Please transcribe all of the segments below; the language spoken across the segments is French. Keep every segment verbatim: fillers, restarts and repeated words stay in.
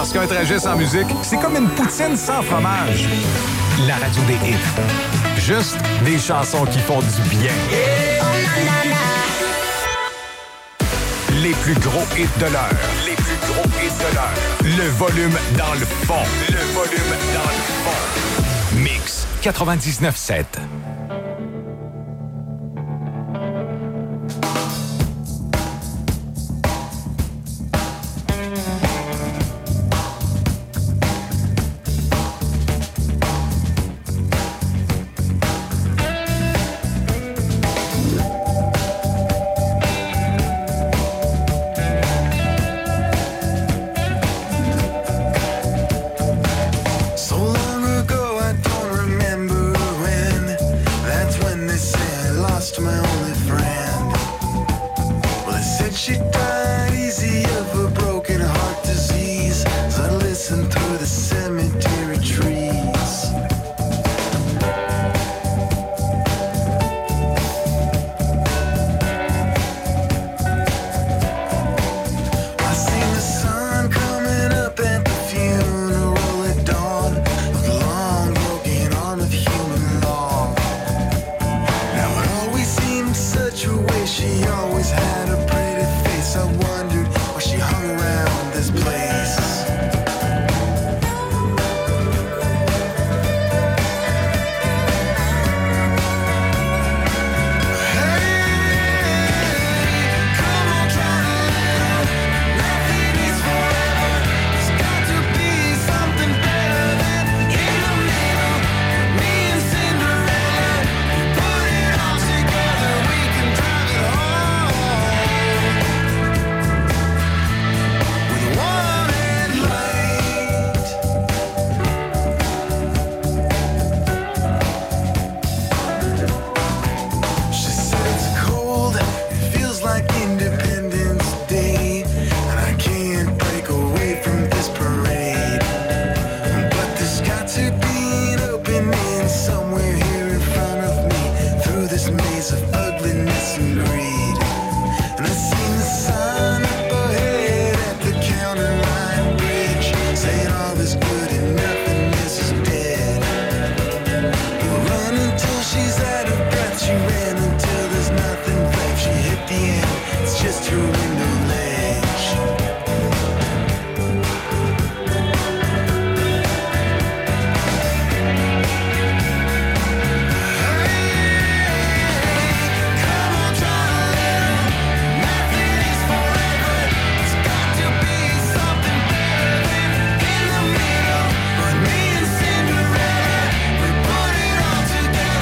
Parce qu'un trajet sans musique, c'est comme une poutine sans fromage. La radio des hits. Juste des chansons qui font du bien. Les plus gros hits de l'heure. Les plus gros hits de l'heure. Le volume dans le fond. Le volume dans le fond. Mix quatre-vingt-dix-neuf sept.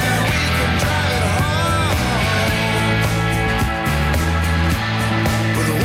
With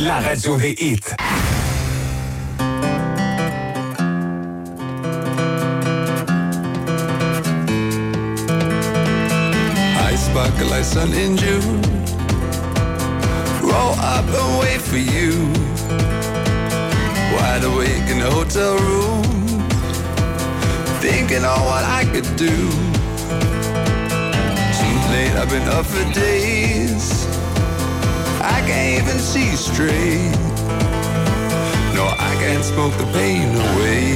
la radio des hits. I sparkle like sun in June. Roll up and wait for you. Wide awake in a hotel room, thinking on what I could do. Too late, I've been up for days. I can't even see straight. No, I can't smoke the pain away.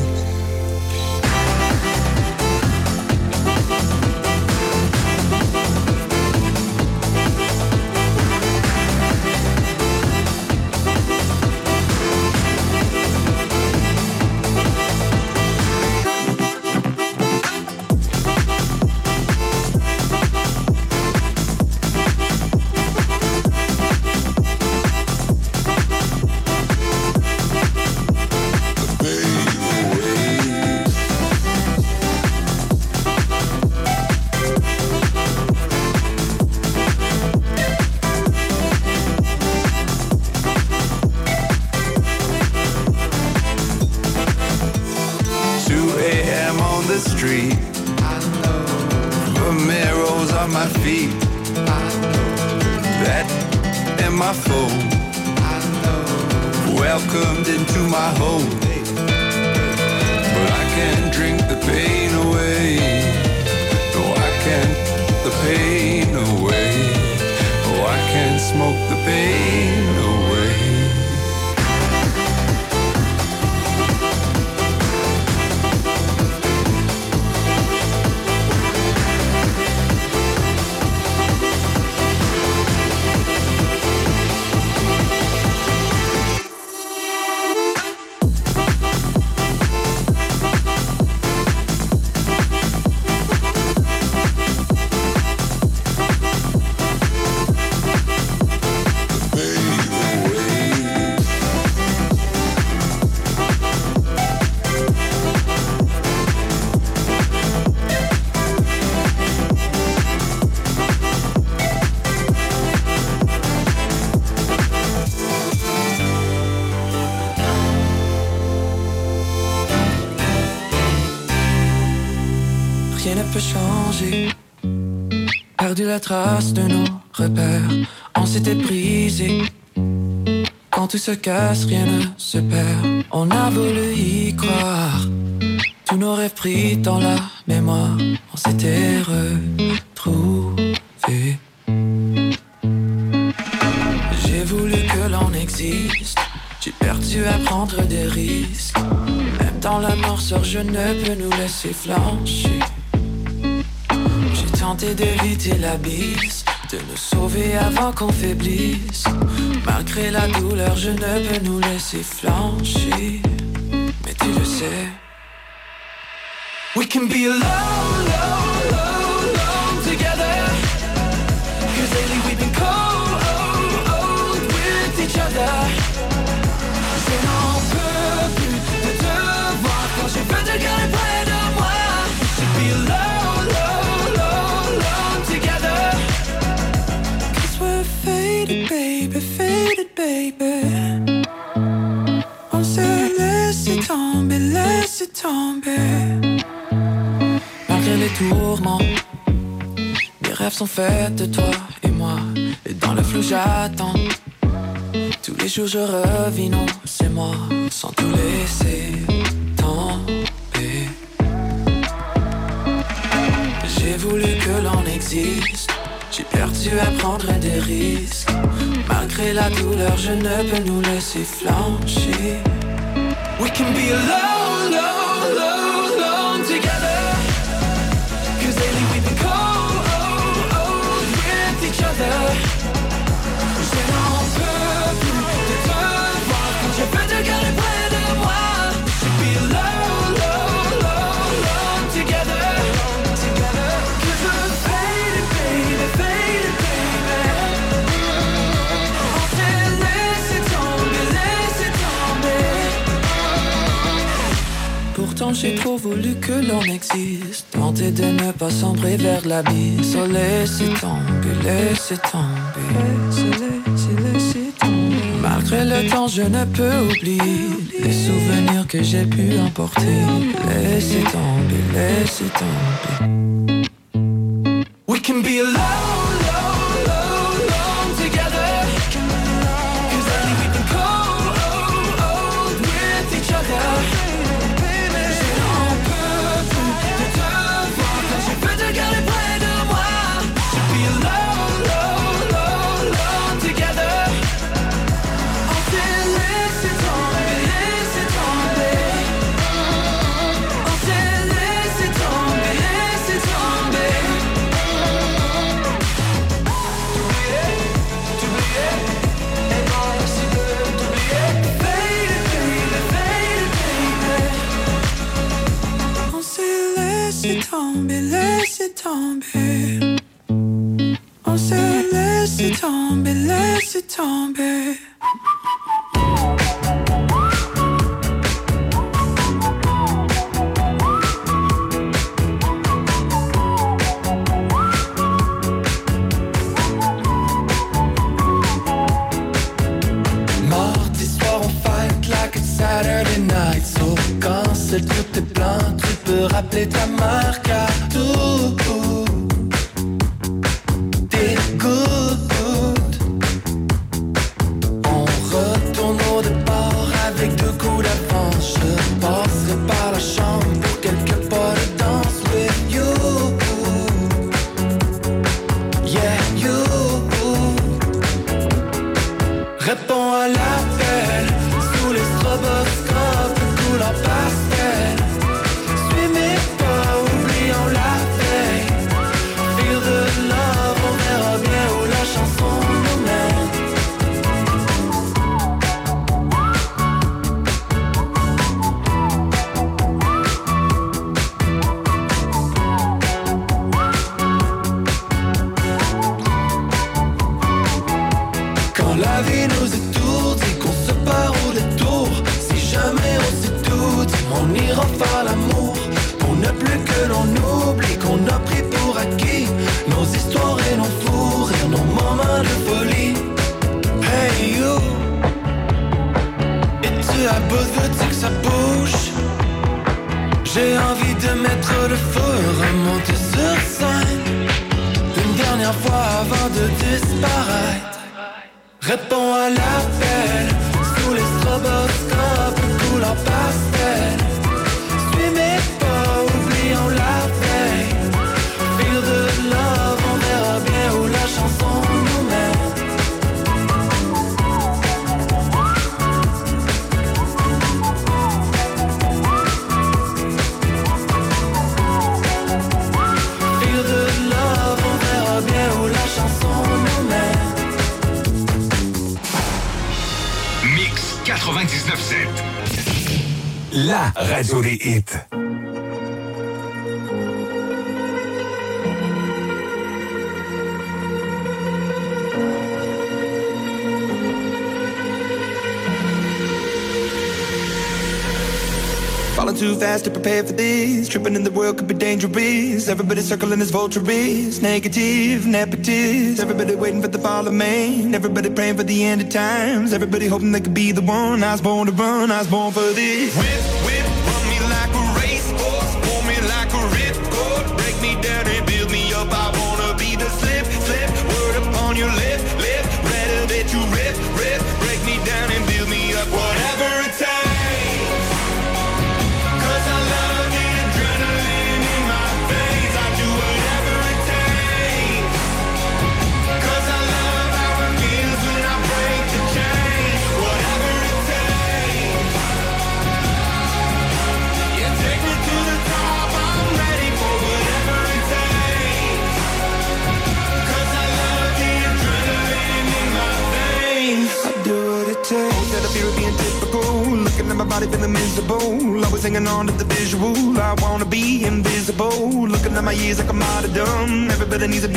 Perdu la trace de nos repères, on s'était brisé. Quand tout se casse, rien ne se perd. On a voulu y croire, tous nos rêves pris dans la mémoire. On s'était retrouvés. J'ai voulu que l'on existe, j'ai perdu à prendre des risques. Même dans la noirceur, je ne peux nous laisser flancher. J'ai tenté d'éviter l'abysse, de nous sauver avant qu'on faiblisse. Malgré la douleur, je ne peux nous laisser flancher. Mais tu le sais, we can be alone, alone, alone together. Cause lately we've been cold, oh, oh, with each other. Je n'en peux plus de te voir quand je veux te garder près de moi. We should be alone, alone, alone together. Cause we're faded, baby, faded, baby. On s'est laissé tomber, laissé tomber. Malgré les tourments, mes rêves sont faits de toi et moi. Et dans le flou j'attends, tous les jours je revis, non, c'est moi. Sans tout laisser tomber. J'ai voulu que l'on existe, j'ai perdu à prendre des risques. Malgré la douleur, je ne peux nous laisser flancher. We can be alone, alone, alone, alone together. Cause lately we've been cold, oh, oh, with each other. Je n'en peux plus de te voir quand je veux te garder près de moi. We should be alone, alone, alone, alone together, together. Cause we're faded, baby, faded, baby. On s'est laissé tomber, laissé tomber. Pourtant j'ai trop voulu que l'on existe, tenter de ne pas sombrer vers l'abysse. Oh laissez tomber, laissez tomber, laissez, laissez, laissez tomber. Malgré le temps, je ne peux oublier les souvenirs que j'ai pu emporter. Laissez tomber, laissez tomber. We can be alone, alone, alone, alone together. Cause lately we've been cold, oh, oh, with each other. Je n'en peux plus de te voir quand je peux te garder près de moi. To be alone, alone, alone, alone together. On s'est laissé tomber, laissé tomber. On s'est laissé tomber, laissé tomber. Laissez tomber, laissez tomber. On s'est laissé tomber, laissé tomber. Mardi soir on fight like it's Saturday night. So quand c'est tout est blanc, tu peux rappeler ta marque à tout. T'écoutes. On retourne au départ avec deux coups d'avance. Je passerai par la chambre pour quelques pas de danse with you. Yeah, you. Réponds à l'appel sous les stroboscopes, couleur pastel. Suis mes pas, oublions la veille. Feel the love, on verra bien où la chanson nous mène. Quand la vie nous étourdit, qu'on se part au détour, si jamais on s'étourdit, on ira faire l'amour. Pour ne plus que l'on oublie qu'on a pris pour acquis nos histoires et nos fous rires, nos moments de folie. Hey you, es-tu à bout, veux-tu que ça bouge? J'ai envie de mettre le feu, remonter sur scène une dernière fois avant de disparaître. Réponds à l'appel sous les stroboscopes, couleur pastel. Suis mes pas, oublions la veille. Feel the love, on verra bien où la chanson nous mène. Feel the love, on verra bien où la chanson nous mène. quatre-vingt-dix-neuf sept. La radio des hits. Falling too fast to prepare for this. Tripping in the world could be dangerous. Everybody circling as vultures. Negative, nepotist. Everybody waiting for the fall of man. Everybody praying for the end of times. Everybody hoping they could be the one. I was born to run, I was born for this. Whip, whip, run me like a racehorse. Pull me like a ripcord. Break me down and build me up. I wanna be the slip, slip. Word upon your lip, lip. Ready that you rip, rip. Break me down and build me up. Whatever it takes. Looking at my body feeling miserable. Always hanging on to the visual. I wanna be invisible. Looking at my years like I'm out of dumb. Everybody needs to be